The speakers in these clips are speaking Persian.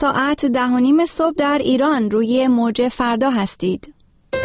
ساعت 10:30 صبح در ایران روی موج فردا هستید.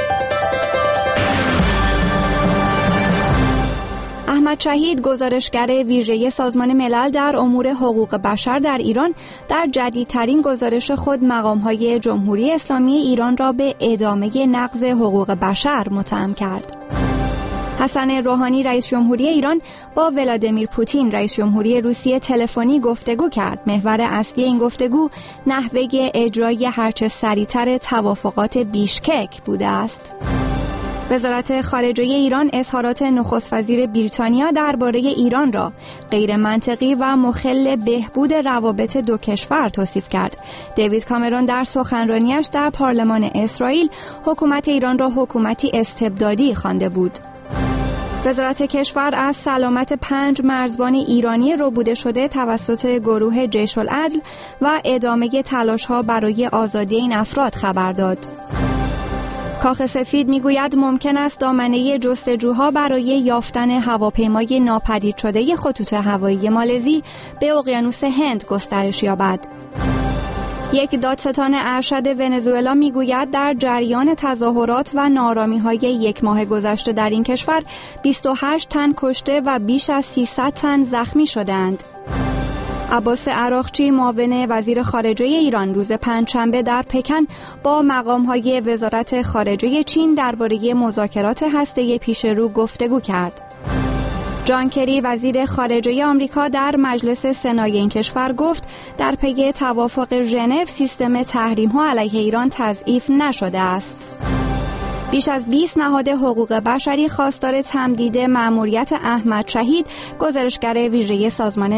احمد شهید، گزارشگر ویژه سازمان ملل در امور حقوق بشر در ایران، در جدیدترین گزارش خود مقام‌های جمهوری اسلامی ایران را به ادامه نقض حقوق بشر متهم کرد. حسن روحانی، رئیس جمهوری ایران، با ولادیمیر پوتین، رئیس جمهوری روسیه، تلفنی گفتگو کرد. محور اصلی این گفتگو نحوه اجرای هرچه سریعتر توافقات بیشکک بوده است. وزارت خارجه ایران اظهارات نخست وزیر بریتانیا درباره ایران را غیر منطقی و مخل بهبود روابط دو کشور توصیف کرد. دیوید کامرون در سخنرانیش در پارلمان اسرائیل حکومت ایران را حکومتی استبدادی خوانده بود. وزارت کشور از سلامت 5 مرزبان ایرانی ربوده شده توسط گروه جیش العدل و ادامه تلاش‌ها برای آزادی این افراد خبر داد. کاخ سفید میگوید ممکن است دامنه جستجوها برای یافتن هواپیمای ناپدید شده خطوط هوایی مالزی به اقیانوس هند گسترش یابد. یک دادستان ارشد ونزوئلا میگوید در جریان تظاهرات و ناآرامی‌های یک ماه گذشته در این کشور 28 تن کشته و بیش از 300 تن زخمی شدند. عباس عراقچی، معاون وزیر خارجه ایران، روز پنجشنبه در پکن با مقام‌های وزارت خارجه چین درباره مذاکرات هسته‌ای پیش رو گفتگو کرد. جان کری، وزیر خارجه آمریکا، در مجلس سنای این کشور گفت در پی توافق ژنو سیستم تحریم‌ها علیه ایران تضعیف نشده است. بیش از 20 نهاد حقوق بشری خواستار تمدید مأموریت احمد شهید، گزارشگر ویژه سازمان